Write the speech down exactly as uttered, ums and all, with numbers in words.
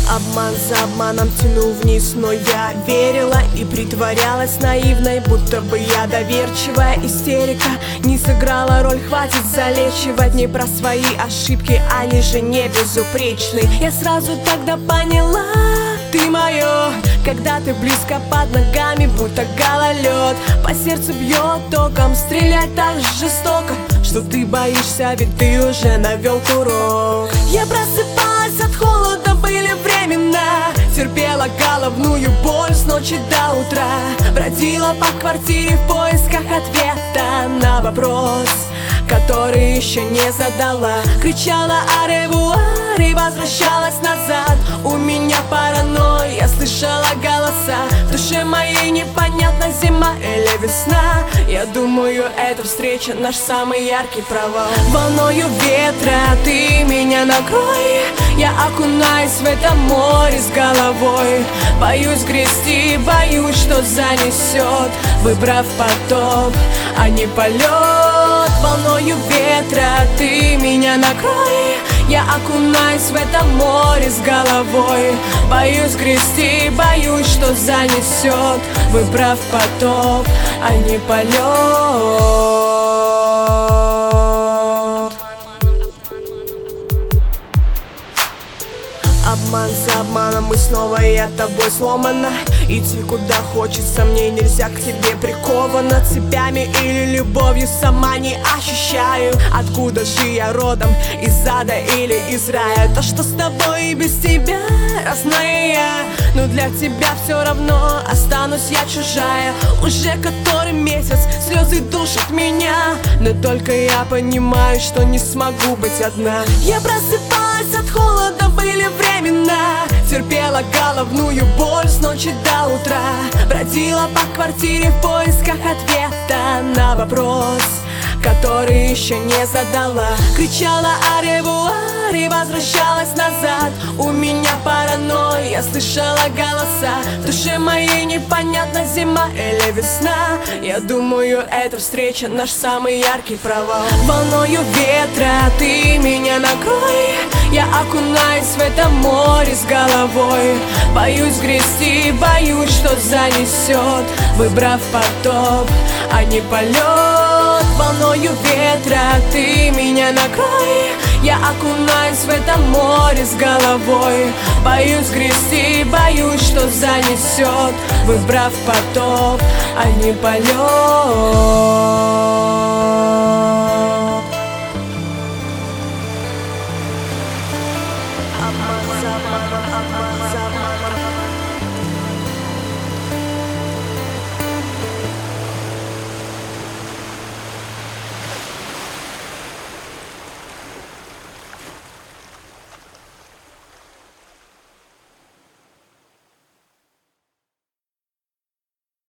Обман за обманом тянул вниз, но я верила и притворялась наивной, будто бы я доверчивая. Истерика не сыграла роль, хватит залечивать не про свои ошибки, они же не безупречны. Я сразу тогда поняла, ты мое, когда ты близко под ногами, будто гололед. По сердцу бьет током, стреляй так жестоко, что ты боишься, ведь ты уже навел курок. Я просыпалась от холода, были времена, терпела головную боль с ночи до утра, бродила по квартире в поисках ответа на вопрос, который еще не задала. Кричала о-ревуар и возвращалась назад. У меня паранойя, я слышала голоса. В душе моей непонятно, зима или весна. Я думаю, эта встреча наш самый яркий провал. Волною ветра ты меня накрой, я окунаюсь в это море с головой. Боюсь грести, боюсь, что занесет, выбрав потоп, а не полет. Волною ветра ты меня накрой, я окунаюсь в это море с головой. Боюсь грести, боюсь, что занесет, выбрав потоп, а не полет. Обман за обманом, и снова я тобой сломана. Идти куда хочется, мне нельзя, к тебе прикована цепями или любовью, сама не ощущаю. Откуда же я родом, из ада или из рая? То, что с тобой и без тебя разная я, но для тебя все равно останусь я чужая. Уже который месяц слезы душат меня, но только я понимаю, что не смогу быть одна. Я просыпалась от холода, были времена, терпела головную боль с ночи до утра, бродила по квартире в поисках ответа на вопрос, который еще не задала. Кричала о-ревуар и возвращалась назад. У меня паранойя, я слышала голоса. В душе моей непонятно, зима или весна. Я думаю, эта встреча наш самый яркий провал. Волною ветра ты меня накрой, я окунаюсь в это море с головой. Боюсь грести, боюсь, что занесет, выбрав потоп, а не полет. Волною ветра ты меня накрой, я окунаюсь в это море с головой. Боюсь грести, боюсь, что занесет, выбрав потоп, а не полет. Обман за обманом.